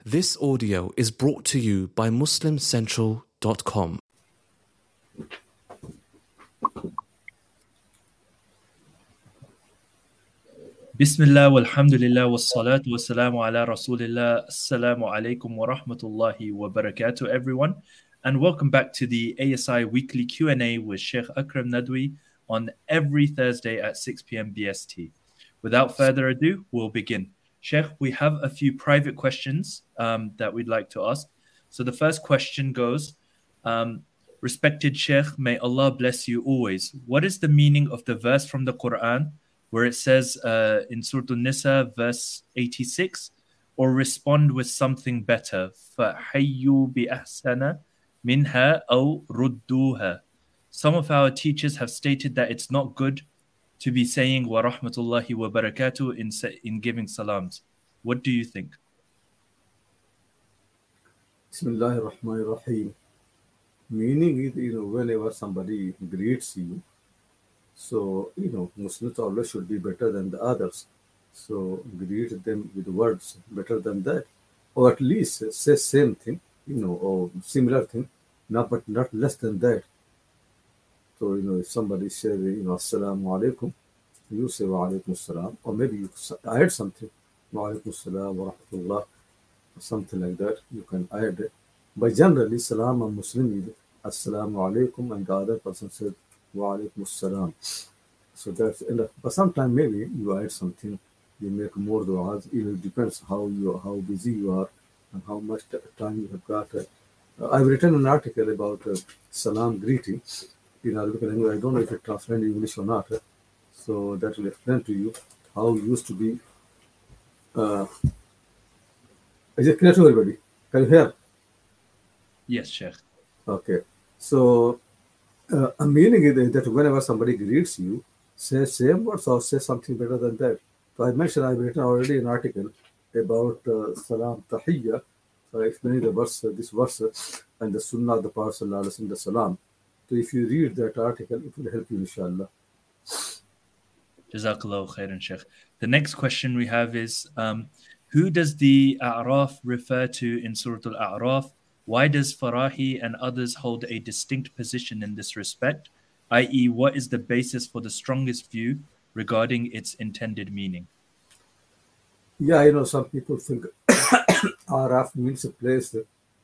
This audio is brought to you by MuslimCentral.com. Bismillah walhamdulillah wassalatu wassalamu ala rasulillah. Assalamu alaikum wa rahmatullahi wa barakatuh, everyone, and welcome back to the ASI weekly Q&A with Sheikh Akram Nadwi on every Thursday at 6 p.m. BST. Without further ado, we'll begin. Sheikh, we have a few private questions that we'd like to ask. So the first question goes, respected Sheikh, may Allah bless you always. What is the meaning of the verse from the Quran where it says in Surah An-Nisa, verse 86, or respond with something better? فَحَيُّوا بِأَحْسَنَ مِنْهَا أَوْ رُدُّوهَا. Some of our teachers have stated that it's not good to be saying wa rahmatullahi wa barakatuh in giving salams. What do you think? Bismillahir Rahmanir Rahim. Meaning is, whenever somebody greets you, so, Muslims always should be better than the others. So, greet them with words better than that. Or at least say same thing, or similar thing, but not less than that. So, if somebody says, Assalamu alaikum, you say wa alaikum assalam, or maybe you add something, wa alaikum assalam wa rahmatullah, or something like that, you can add it. But generally, salam and Muslim is assalamu alaikum, and the other person said wa alaikum assalam. So that's enough. But sometimes maybe you add something, you make more du'as. It depends how busy you are and how much time you have got. I've written an article about salam greeting in Arabic language. I don't know if it translates in English or not. So that will explain to you how it used to be. Is it clear to everybody? Can you hear? Yes, Sheikh. Okay. So a meaning is that whenever somebody greets you, say same words or say something better than that. So I mentioned I've written already an article about salam tahiyya. So I explained this verse and the sunnah of the Prophet sallallahu alaihi wasallam, the salam. So if you read that article, it will help you, inshallah. Jazakallahu khairan, Sheikh. The next question we have is, who does the A'raf refer to in Surah Al-A'raf? Why does Farahi and others hold a distinct position in this respect? I.e., what is the basis for the strongest view regarding its intended meaning? Yeah, some people think Araf means a place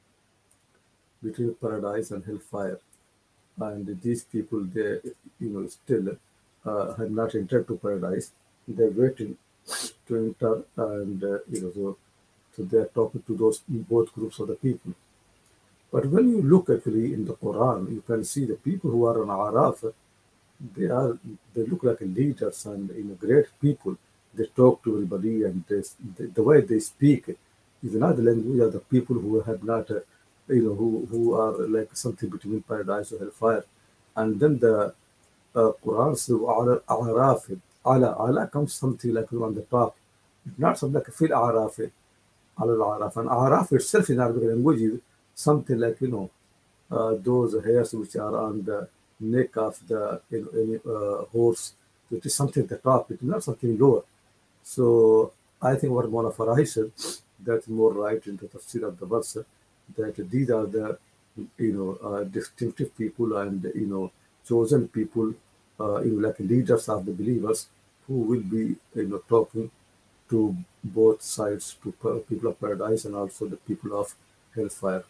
between paradise and hellfire. And these people, they, still have not entered to paradise. They're waiting to enter, and, so they're talking to those both groups of the people. But when you look actually in the Quran, you can see the people who are on Araf, they look like leaders and great people. They talk to everybody, and the way they speak is another language of the people who have not, who are like something between paradise or hellfire. And then the Quran says, Araf, ala comes something like on the top. It's not something like fil Araf, al-Araf. And Araf itself in Arabic language is something like, those hairs which are on the neck of the horse. It is something at the top. It is not something lower. So I think what Mawlana Farahi said, that's more right in the tafsir of the verse, that these are the distinctive people and chosen people, like leaders of the believers who will be talking to both sides, to people of paradise and also the people of hellfire.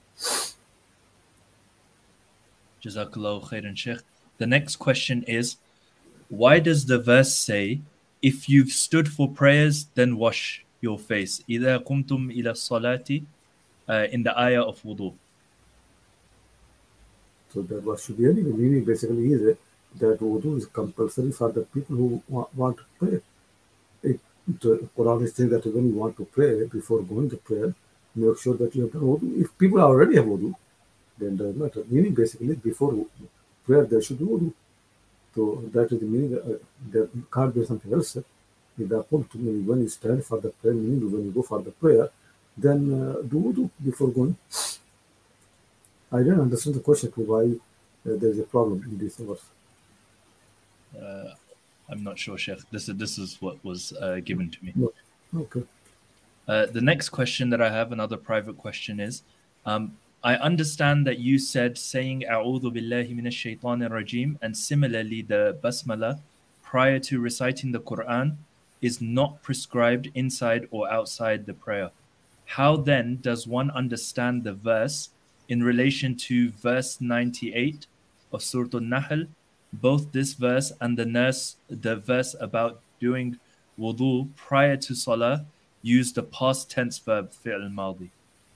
Jazakallahu khairan, Sheikh. The next question is, why does the verse say, if you've stood for prayers, then wash your face? إِذَا قُمْتُمْ إِلَى الصَّلَاةِ in the ayah of wudu. So that what should be anyway. Meaning basically is that wudu is compulsory for the people who want to pray. The Quran is saying that when you want to pray, before going to prayer, make sure that you have done wudu. If people already have wudu, then it doesn't matter. Meaning basically before prayer there should be wudu. So that is the meaning. There can't be something else. When you stand for the prayer, meaning when you go for the prayer, then do wudu before going. I didn't understand the question why there is a problem in this verse. I'm not sure, Sheikh. This is what was given to me. No. Okay. The next question that I have, another private question, is I understand that you said saying A'udhu billahi minash shaitanir rajim and similarly the basmala prior to reciting the Quran is not prescribed inside or outside the prayer. How then does one understand the verse in relation to verse 98 of Surah An-Nahl? Both this verse and the verse about doing wudu prior to salah use the past tense verb fi'l al-madi.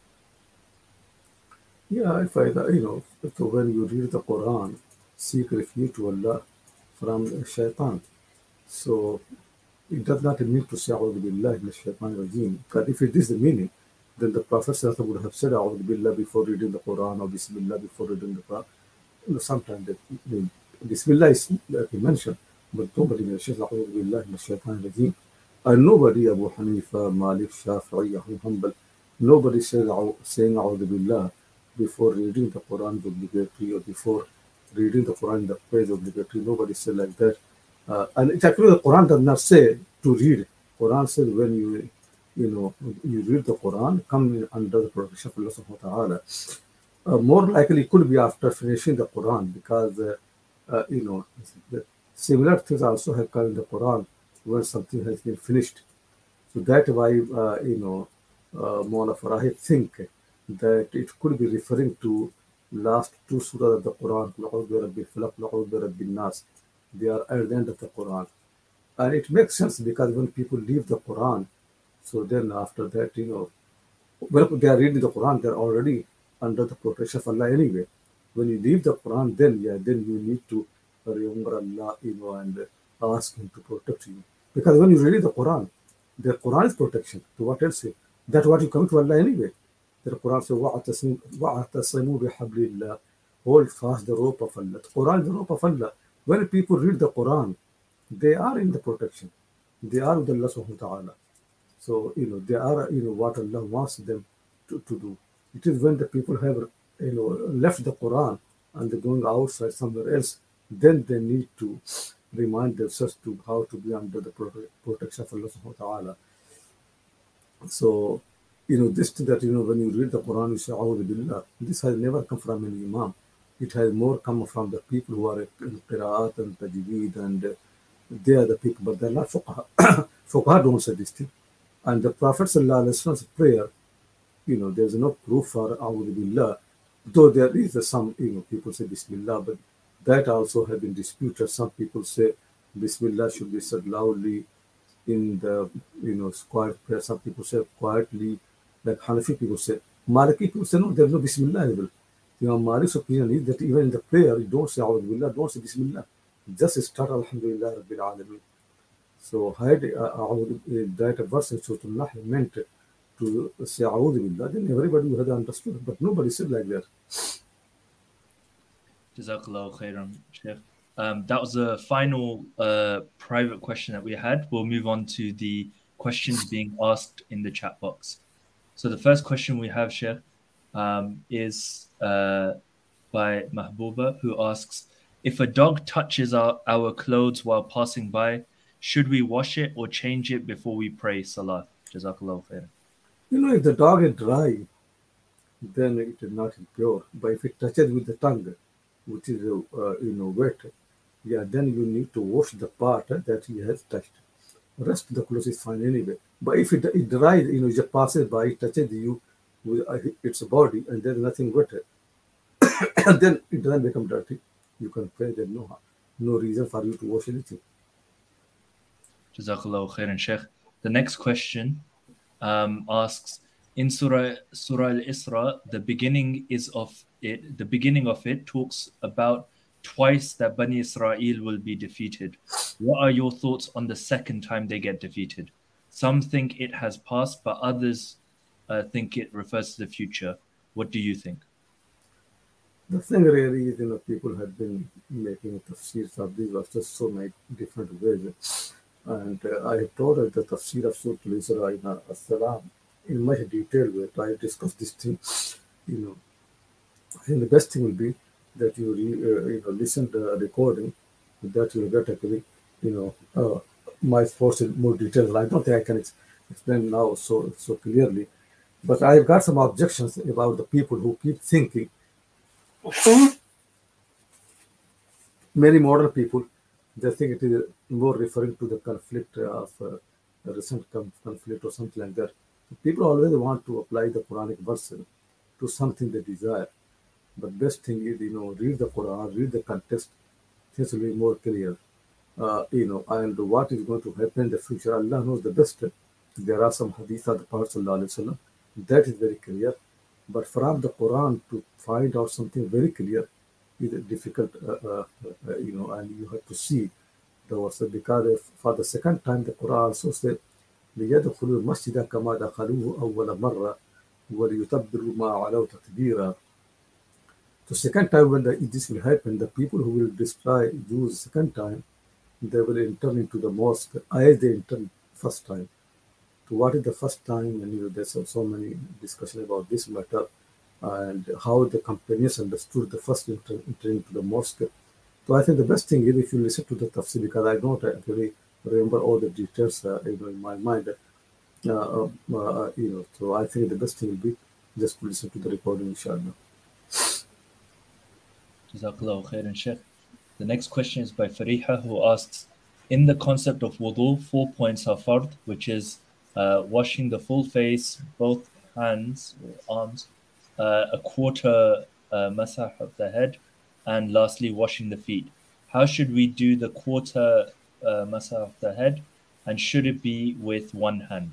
Yeah, if I, so when you read the Quran, seek refuge to Allah from shaitan. So it does not mean to say A'udhu Billahi Minash Shaitan Rajim. But if it is the meaning, then the Prophet ﷺ would have said A'udhu Billah before reading the Quran or Bismillah before reading the Quran. Sometimes Bismillah is like you mentioned, but nobody mentions A'udhu Billahi Minash Shaitan Rajim. And nobody, Abu Hanifa, Malik, Shafi'i, Ahmad Hanbal, nobody says saying A'udhu Billah before reading the Quran is obligatory or before reading the Quran the prayer is obligatory. Nobody said like that. And it actually the Quran does not say to read. Quran says when you read the Quran, come under the protection of Allah subhanahu wa ta'ala. More likely it could be after finishing the Quran because the similar things also have come in the Quran when something has been finished. So that's why Mawlana Farahid think that it could be referring to last two surahs of the Quran, Na'udhu bi Rabbil Falaq, Na'udhu bi Rabbil Nas. They are at the end of the Quran. And it makes sense because when people leave the Quran, so then after that, when they are reading the Quran, they are already under the protection of Allah anyway. When you leave the Quran, then you need to remember Allah, and ask Him to protect you. Because when you read the Quran is protection. So what else? That's what you come to Allah anyway. The Quran says, وَاعْتَصِمُوا بِحَبْلِ اللَّهِ, hold fast the rope of Allah. The Quran is the rope of Allah. When people read the Quran, they are in the protection. They are with Allah subhanahu wa ta'ala. So, they are, what Allah wants them to do. It is when the people have, left the Quran and they're going outside somewhere else, then they need to remind themselves to how to be under the protection of Allah subhanahu wa ta'ala. So, this that, when you read the Quran, you say, A'udhu Billah, this has never come from any Imam. It has more come from the people who are in Qira'at and Tajweed, and they are the people, but they're not Fuqaha. Fuqaha don't say this thing. And the Prophet ﷺ's prayer, there's no proof for A'udhu Billah, though there is some, people say Bismillah, but that also have been disputed. Some people say Bismillah should be said loudly in the, quiet prayer. Some people say quietly, like Hanafi people say. Maliki people say, no, there's no Bismillah. Malik's opinion is that even in the prayer, you don't say A'udhu Billah, don't say Bismillah. Just start Alhamdulillah Rabbil Alameen. So, had that verse in Surah An-Nahl meant to say A'udhu Billah, then everybody would have understood, but nobody said like that. Jazakallah khairan, Sheikh. That was the final private question that we had. We'll move on to the questions being asked in the chat box. So the first question we have, Sheikh, is by Mahbooba, who asks, if a dog touches our clothes while passing by, should we wash it or change it before we pray Salah? Jazakallah khairan. If the dog is dry, then it is not impure. But if it touches with the tongue, which is wet, then you need to wash the part that he has touched. The rest of the clothes is fine anyway. But if it dries, it just passes by, it touches you with its body, and there is nothing wet, and then it doesn't become dirty. You can pray. There's no reason for you to wash anything. Jazakallah khairan, Sheikh. The next question asks, in Surah Al-Isra, the beginning of it talks about twice that Bani Israel will be defeated. What are your thoughts on the second time they get defeated? Some think it has passed, but others think it refers to the future. What do you think? The thing really is, people have been making tafsirs of these verses so many different ways. And I have told her the tafsir of Surah Al-Isra as-Salam in much detail where I discuss this thing. I think the best thing will be that you listen to the recording, that you will get actually, my thoughts in more detail. I don't think I can explained now so clearly. But I've got some objections about the people who keep thinking. Many modern people, they think it is more referring to the conflict of a recent conflict or something like that. People always want to apply the Quranic verse to something they desire. But best thing is, read the Quran, read the context, things will be more clear. And what is going to happen in the future, Allah knows the best. There are some hadith of the Prophet Sallallahu Alaihi Wasallam, that is very clear. But from the Quran to find out something very clear is difficult, and you have to see the verse because for the second time the Quran also said, ليدخلوا المسجد كما دخلوه أول مرة وليتبروا ما علوا تتبيرا. The second time when this will happen, the people who will destroy Jews second time, they will enter into the mosque as they entered first time. So what is the first time? And there's so many discussion about this matter and how the companions understood the first entering into the mosque. So I think the best thing is if you listen to the tafsir, because I don't actually remember all the details in my mind. So I think the best thing will be just to listen to the recording, inshallah. Jazakallahu khairan, Sheikh. The next question is by Fariha, who asks, in the concept of wudu, 4 points are fard, which is washing the full face, both hands or arms, a quarter masah of the head, and lastly washing the feet. How should we do the quarter masah of the head, and should it be with one hand?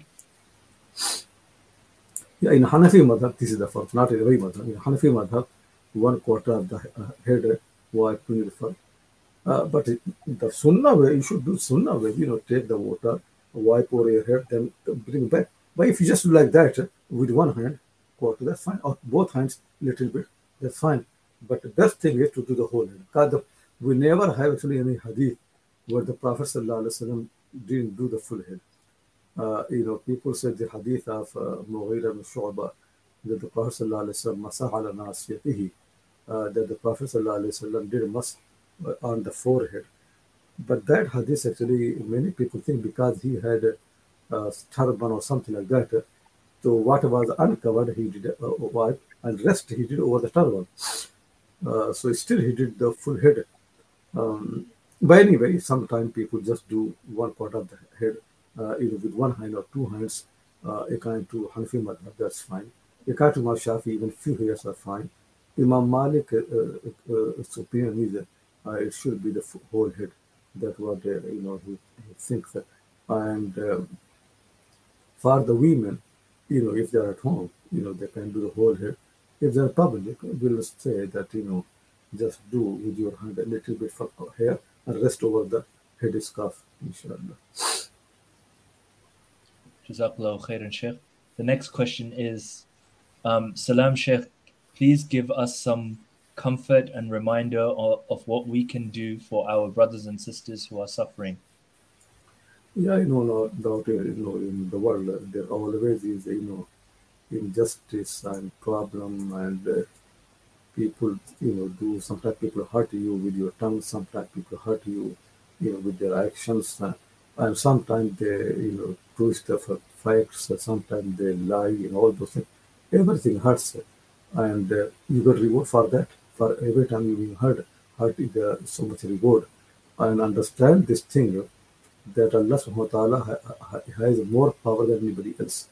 Yeah, in Hanafi madhab, this is the first, not in every madhab. In Hanafi madhab, 1/4 of the head wiped with the fur. But the sunnah way, you should do sunnah way, take the water, wipe over your head, then bring back. But if you just do like that with one hand, quarter, that's fine. Or both hands, little bit, that's fine. But the best thing is to do the whole head. Because we never have actually any hadith where the Prophet ﷺ didn't do the full head. People said the hadith of Mughira ibn Shu'bah that the Prophet ﷺ masah ala nasiyatihi, that the Prophet ﷺ did masah on the forehead. But that hadith actually, many people think because he had a turban or something like that, so what was uncovered he did wipe, and rest he did over the turban. So still he did the full head. But anyway, sometimes people just do 1/4 of the head, either with one hand or two hands. According to Hanafi madhab, that's fine. According to Imam Shafi, even few hairs are fine. Imam Malik opinion is it should be the whole head. That's what he thinks. And for the women, if they're at home, they can do the whole head. If they're public, we'll say that just do with your hand a little bit for hair and rest over the head scarf, inshallah. Jazakallahu khairan, Sheikh. The next question is, Salam, Sheikh, please give us some comfort and reminder of what we can do for our brothers and sisters who are suffering. Yeah, no doubt, in the world, there always is, injustice and problem, and people, do, sometimes people hurt you with your tongue, sometimes people hurt you, with their actions, and sometimes they, twist the facts, sometimes they lie, all those things. Everything hurts, and you got reward for that. For every time you hurt is so much reward. And understand this thing that Allah subhanahu wa ta'ala has more power than anybody else.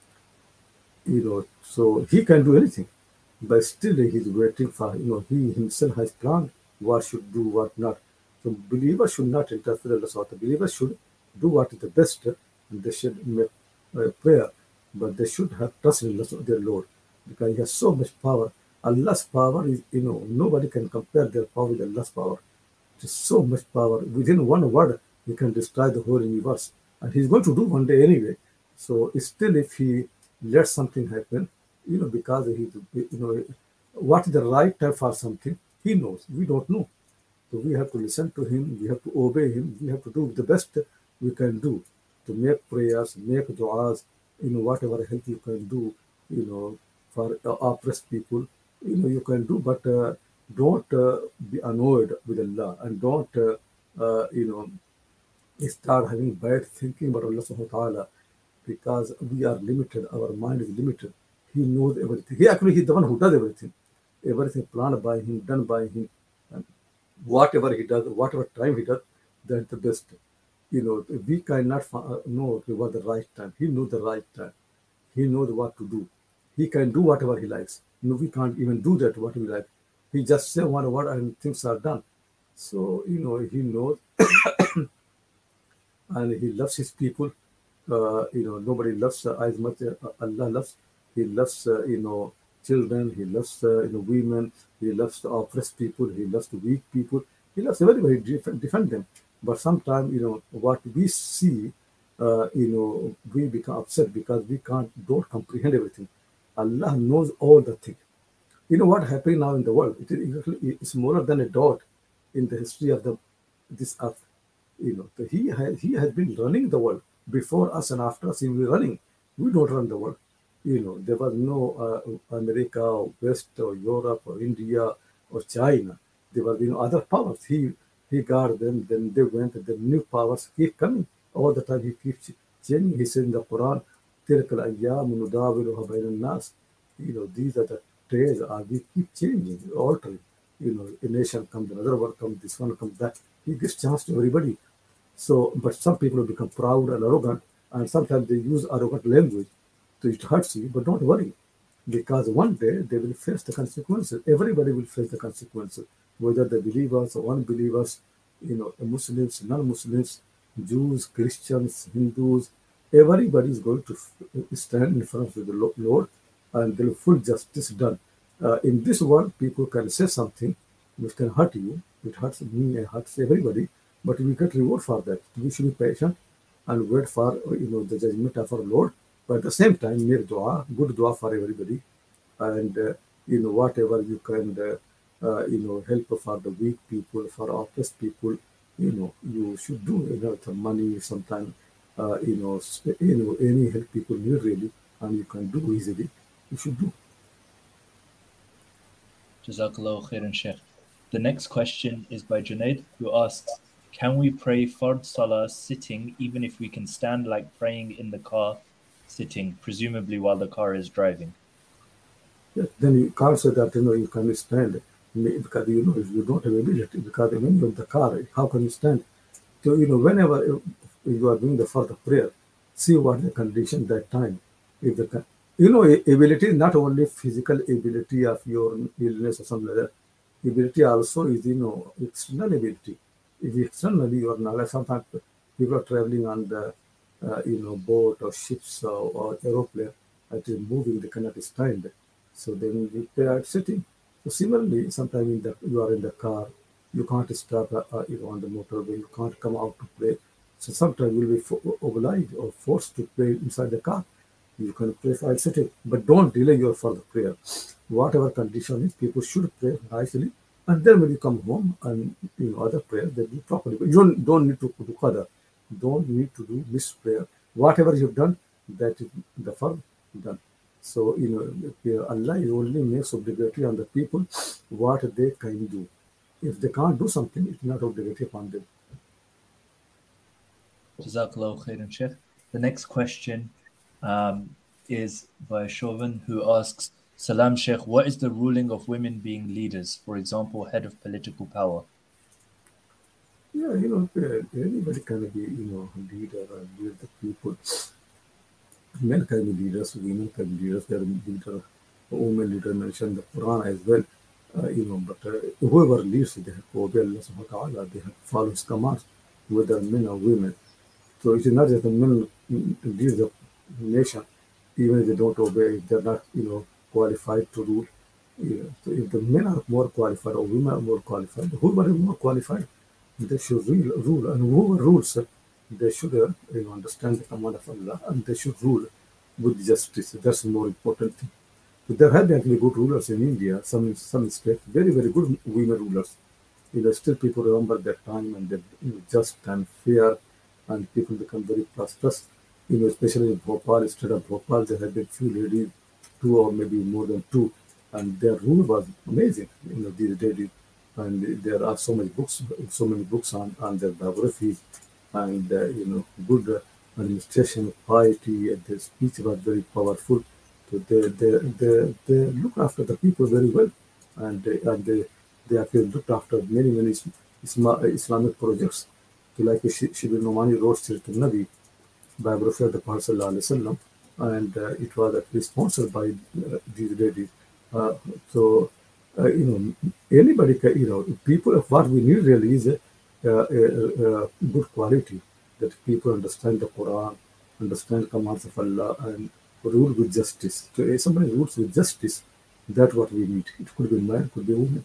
So he can do anything, but still he's waiting for, he himself has planned what should do, what not. So believers should not interfere with Allah. Believers should do what is the best, and they should make prayer, but they should have trust in Allah, their Lord, because he has so much power. Allah's power is, nobody can compare their power with Allah's power. There's so much power. Within one word, he can destroy the whole universe. And he's going to do one day anyway. So still, if he lets something happen, because what is the right time for something, he knows. We don't know. So we have to listen to him. We have to obey him. We have to do the best we can do to make prayers, make du'as, whatever help you can do, for oppressed people, you can do, but don't be annoyed with Allah, and don't, start having bad thinking about Allah subhanahu wa ta'ala. because we are limited. Our mind is limited. He knows everything. He's the one who does everything. Everything planned by him, done by him. And whatever he does, whatever time he does, that's the best. We cannot know what the right time. He knows the right time. He knows what to do. He can do whatever he likes. We can't even do that what we like. He just say one word and things are done. So he knows, and he loves his people. Nobody loves as much Allah loves. He loves children. He loves women. He loves the oppressed people. He loves the weak people. He loves everybody. Defend them. But sometimes what we see, we become upset because we don't comprehend everything. Allah knows all the things. What happening now in the world? It's more than a dot in the history of this earth. He has been running the world before us and after us. He will be running. We don't run the world. There was no America or West or Europe or India or China. There were other powers. He guarded them. Then they went. The new powers keep coming all the time. He keeps changing. He said in the Quran, "تِلْكَ الْأَيَّامُ نُدَاوِلُهَا بَيْنَ النَّاسِ." These are the days. We keep changing, altering. A nation comes, another one comes, this one comes, that. He gives chance to everybody. So, but some people become proud and arrogant, and sometimes they use arrogant language. So it hurts you, but don't worry, because one day they will face the consequences. Everybody will face the consequences, whether the believers or unbelievers, Muslims, non-Muslims, Jews, Christians, Hindus. Everybody is going to stand in front of the Lord, and there will be full justice done. In this world, people can say something which can hurt you. It hurts me, it hurts everybody, but we get reward for that. We should be patient and wait for the judgment of our Lord. But at the same time, make dua, good dua for everybody, and whatever you can, help for the weak people, for oppressed people, you should do. The money sometimes, any help people need really, and you can do easily. You should do. Jazakallah khairan, Sheikh. The next question is by Junaid, who asks, can we pray Fard Salah sitting even if we can stand like praying in the car sitting, presumably while the car is driving? Yeah, then you can't say that you can stand because if you don't have ability, because when you're in the car, how can you stand? So whenever you are doing the further prayer, see what the condition that time. If the ability is not only physical ability of your illness or something like that. Ability also is external ability. If externally you are not, like sometimes people are traveling on the boat or ships or aeroplane, it is moving, they cannot stand. So then we pray sitting. So similarly, sometimes you are in the car, you can't stop on the motorway, you can't come out to pray. So sometimes you will be obliged or forced to pray inside the car. You can pray while sitting, but don't delay your further prayer. Whatever condition is, people should pray nicely, and then when you come home and other prayers, they do properly. But you don't need to do qadar, don't need to do missed prayer. Whatever you've done, that is the fard done. So Allah only makes obligatory on the people what they can do. If they can't do something, it's not obligatory upon them. Jazakallah khairan, Sheikh. The next question is by Chauvin, who asks, Salam Sheikh, what is the ruling of women being leaders, for example, head of political power? Yeah, anybody can be, leader and lead the people. Men can be leaders, women can be leaders, they are leader, women leader mentioned in the Quran as well. But whoever leads, they have to obey Allah subhanahu wa ta'ala, they have to follow his commands, whether men or women. So it is not just the men lead the nation, even if they don't obey, if they're not, qualified to rule. So if the men are more qualified or women are more qualified, whoever is more qualified, they should rule. And whoever rules, they should understand the command of Allah, and they should rule with justice. That's the more important thing. So there have been actually good rulers in India, some states, very, very good women rulers. Still people remember that time, and they just and fair, and people become very prosperous. Especially in Bhopal, instead of Bhopal, there have been few ladies, two or maybe more than two, and their rule was amazing. These ladies, and there are so many books on their biographies, and good administration, piety, and their speech was very powerful. So they look after the people very well, and they actually looked after many Islamic projects. So like Shibir Nomani wrote Sirtul Nabi, biography of the Prophet Sallallahu Alaihi Wasallam, and it was actually sponsored by these ladies. Uh, so, you know, anybody, people, what we need really is a good quality, that people understand the Quran, understand commands of Allah, and rule with justice. So, if somebody rules with justice, that's what we need. It could be man, could be woman.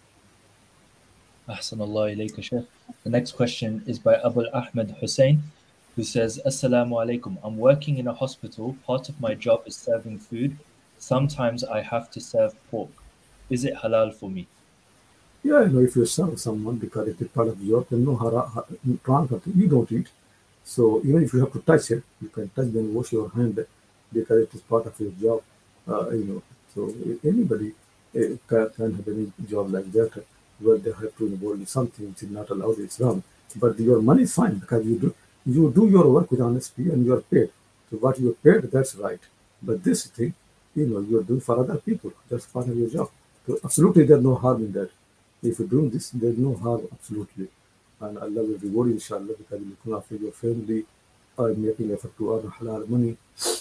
Ahsanallah ilayka, Sheikh. The next question is by Abul Ahmed Hussein, who says, Assalamu alaikum. I'm working in a hospital. Part of my job is serving food. Sometimes I have to serve pork. Is it halal for me? Yeah, if you serve someone because it is part of your job, then no wrong, you don't eat. So even if you have to touch it, you can touch them, wash your hand because it is part of your job. So anybody can have any job like that where they have to involve in something which is not allowed in Islam. But your money is fine because you do your work with honesty and you are paid. So what you are paid, that's right. But this thing, you are doing for other people. That's part of your job. So absolutely, there's no harm in that. If you're doing this, there's no harm, absolutely. And Allah will reward you, inshallah, because you're looking after your family, making effort to earn halal money.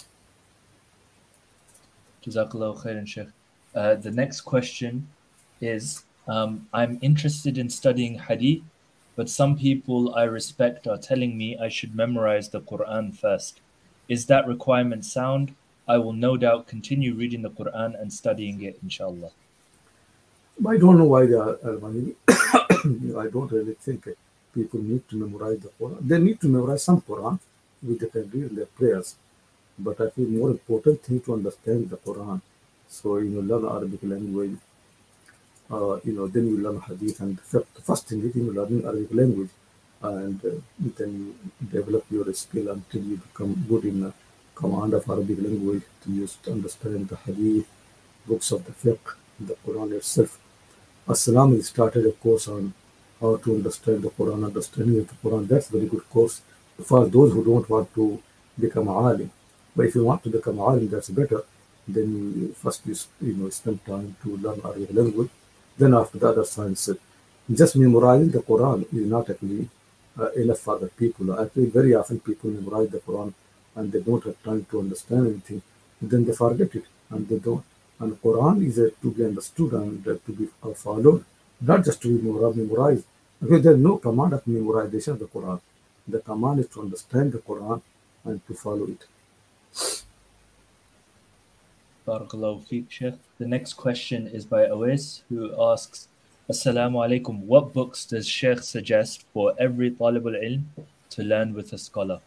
Jazakallah khairan, Sheikh. The next question is I'm interested in studying hadith, but some people I respect are telling me I should memorize the Quran first. Is that requirement sound? I will no doubt continue reading the Quran and studying it, inshallah. I don't know why they are money. I don't really think people need to memorize the Quran. They need to memorize some Quran, which they can read in their prayers. But I feel more important thing to understand the Quran. So, learn Arabic language, then you learn Hadith and fiqh. The first thing is, learning Arabic language, and then you develop your skill until you become good in command of Arabic language to use to understand the Hadith, books of the fiqh, the Quran itself. Aslam started a course on how to understand the Quran, understanding of the Quran. That's a very good course for those who don't want to become alim. But if you want to become alim, that's better. Then first spend time to learn Arabic language. Then after the other science, just memorizing the Quran is not actually enough for the people. Actually, very often people memorize the Quran and they don't have time to understand anything. Then they forget it and they don't. And Quran is to be understood and to be followed, not just to be memorized. Because there's no command of memorization of the Quran. The command is to understand the Quran and to follow it. Barakallahu feek, Sheikh. The next question is by Awais, who asks, Assalamu alaikum. What books does Sheikh suggest for every talib al-ilm to learn with a scholar?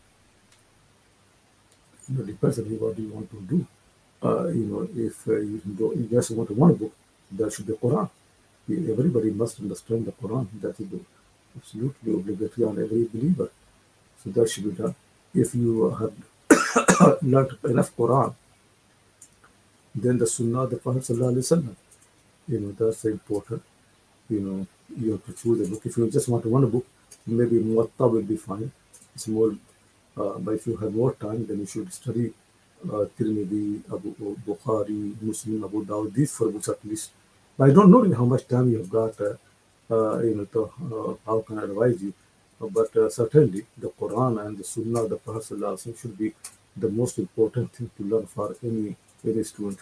It depends on what you want to do. If you just want one book, there should be Quran. Everybody must understand the Quran. That is absolutely obligatory on every believer. So that should be done. If you have learned enough Quran, then the Sunnah of the Prophet Sallallahu Alaihi Wasallam, that's important. You have to choose a book. If you just want one book, maybe Muwatta will be fine. It's more, but if you have more time, then you should study Tirmidhi, Bukhari, Muslim, Abu Dawud, these four books at least. But I don't know how much time you have got, how can I advise you. But certainly the Quran and the Sunnah of the Prophet Sallallahu Alaihi Wasallam should be the most important thing to learn for any student.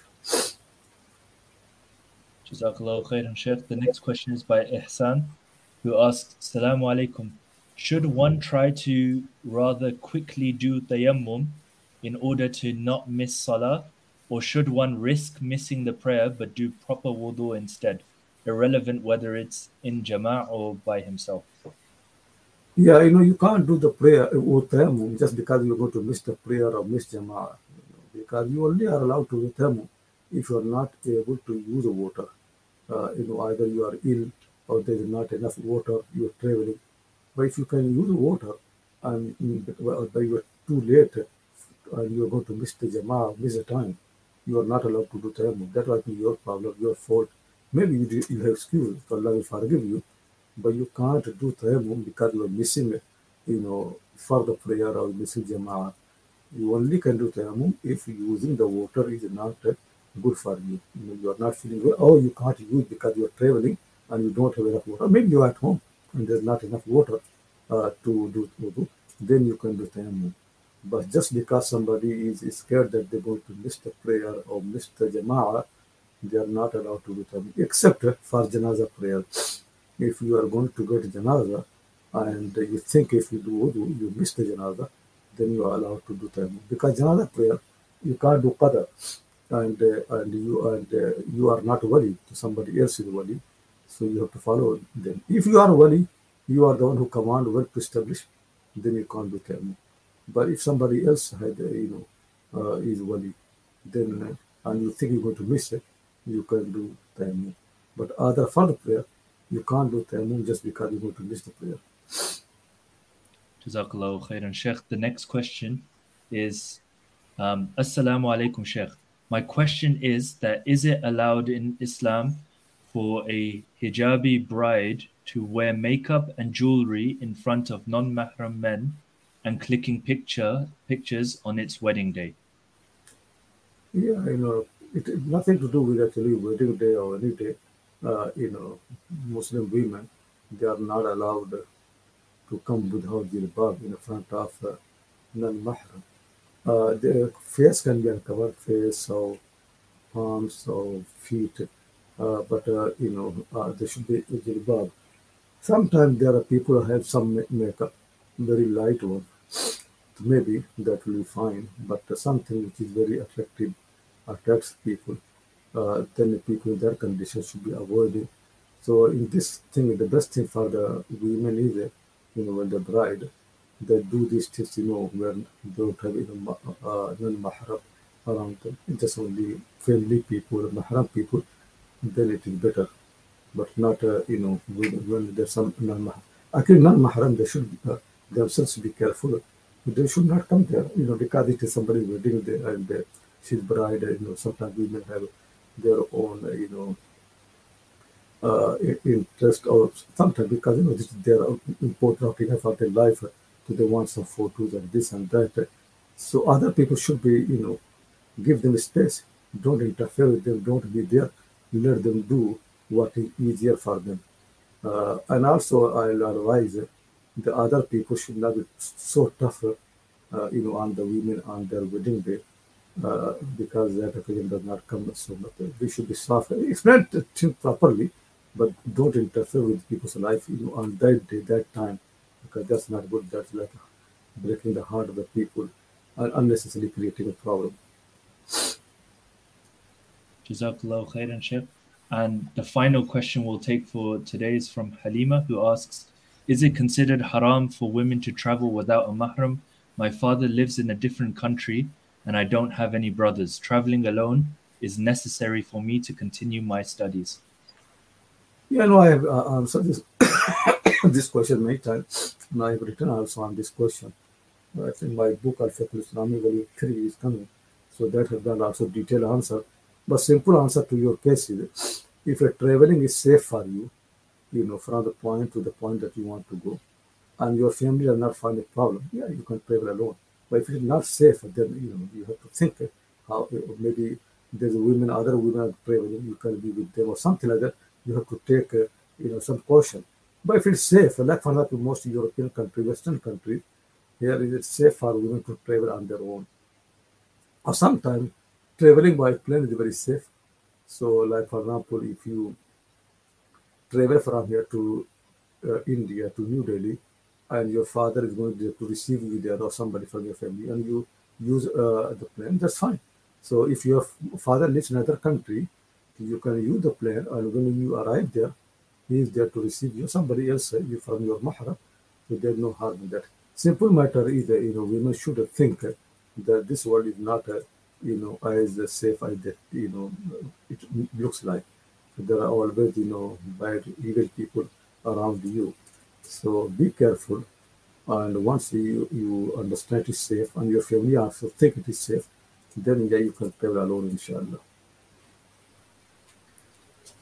Jazakallahu khairan, Sheikh. The next question is by Ihsan, who asks, Assalamu alaikum. Should one try to rather quickly do tayammum in order to not miss salah, or should one risk missing the prayer but do proper wudu instead, irrelevant whether it's in jama' or by himself? Yeah, you can't do the prayer or tayammum just because you're going to miss the prayer or miss Jama'ah. Because you only are allowed to do tayammum if you are not able to use the water. Either you are ill or there is not enough water, you are traveling. But if you can use the water and but you are too late and you are going to miss the Jama'ah, miss the time, you are not allowed to do tayammum. That might be your problem, your fault. Maybe you have excuse, Allah will forgive you, but you can't do tayammum because you are missing, for the prayer or missing Jama'ah, you only can do tayammum if using the water is not good for you. You are not feeling well. Oh, you can't use because you are traveling and you don't have enough water. Maybe you are at home and there's not enough water to do wudu. Then you can do tayammum. But just because somebody is scared that they're going to miss the prayer or miss the jama'ah, they are not allowed to do tayammum, except for janaza prayer. If you are going to get janaza and you think if you do wudu, you miss the janaza, then you are allowed to do tayammum. Because janaza prayer, you can't do qadar, and you are not wali to somebody else's wali, so you have to follow them. If you are wali, you are the one who command well to establish, then you can't do tayammum. But if somebody else had, is wali, then and you think you're going to miss it, you can do tayammum. But other further prayer, you can't do tayammum just because you're going to miss the prayer. Jazakallahu khairan, Sheikh. The next question is, Assalamu alaikum, Sheikh. My question is that is it allowed in Islam for a hijabi bride to wear makeup and jewelry in front of non-mahram men and clicking pictures on its wedding day? Yeah, it nothing to do with actually wedding day or any day. Muslim women, they are not allowed to come without jilbab in front of non-mahram. Their face can be uncovered, face or palms or feet, but there should be a jilbab. Sometimes there are people who have some makeup, very light one. Maybe that will be fine, but something which is very attractive attracts people, then the people in that condition should be avoided. So in this thing, the best thing for the women is, when the bride, they do these things, when they don't have non-mahram around them, it's just only family people, mahram people, then it is better. But not, when there's some non-mahram. Actually, non-mahram, they should themselves be careful. They should not come there, because it is somebody's wedding there and she's bride. Sometimes women have their own, interest, or sometimes because this is their important thing for their life, so they want some photos and this and that. So other people should be, give them space. Don't interfere with them. Don't be there. Let them do what is easier for them. And also, I'll advise the other people should not be so tough, on the women on their wedding day, because that occasion does not come so much. We should be soft. Explain it properly, but don't interfere with people's life, on that day, that time, because that's not good. That's like breaking the heart of the people and unnecessarily creating a problem. Jazakallahu khairan, Sheikh. And the final question we'll take for today is from Halima, who asks, is it considered haram for women to travel without a mahram? My father lives in a different country and I don't have any brothers. Traveling alone is necessary for me to continue my studies. Yeah, no, I have answered this this question many times, and I have written also on this question. I think my book Al-Fiqh Islami Volume 3 is coming, so that has done also detailed answer. But simple answer to your case is, if a traveling is safe for you, from the point to the point that you want to go, and your family does not find a problem, yeah, you can travel alone. But if it is not safe, then you have to think how maybe there's other women are traveling, you can be with them or something like that. You have to take some caution. But if it's safe, like for example, most European countries, Western countries, here it is safe for women to travel on their own. Or sometimes traveling by plane is very safe. So, like for example, if you travel from here to India, to New Delhi, and your father is going to receive you there or somebody from your family, and you use the plane, that's fine. So if your father lives in another country, you can use the plane, and when you arrive there, he is there to receive you. Somebody else you from your mahram, so there's no harm in that. Simple matter is that women should think that this world is not as safe as that it looks like. There are always bad, evil people around you. So be careful, and once you understand it's safe, and your family also think it is safe, then yeah, you can travel alone, inshallah.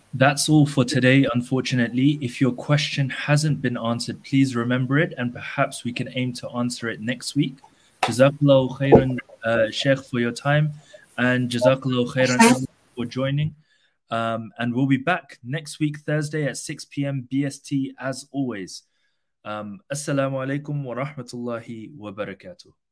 That's all for today, unfortunately. If your question hasn't been answered, please remember it, and perhaps we can aim to answer it next week. Jazakallahu khairan, Sheikh, for your time, and Jazakallahu khairan for joining. And we'll be back next week, Thursday at 6 p.m. BST, as always. Assalamu alaikum wa rahmatullahi wa barakatuh.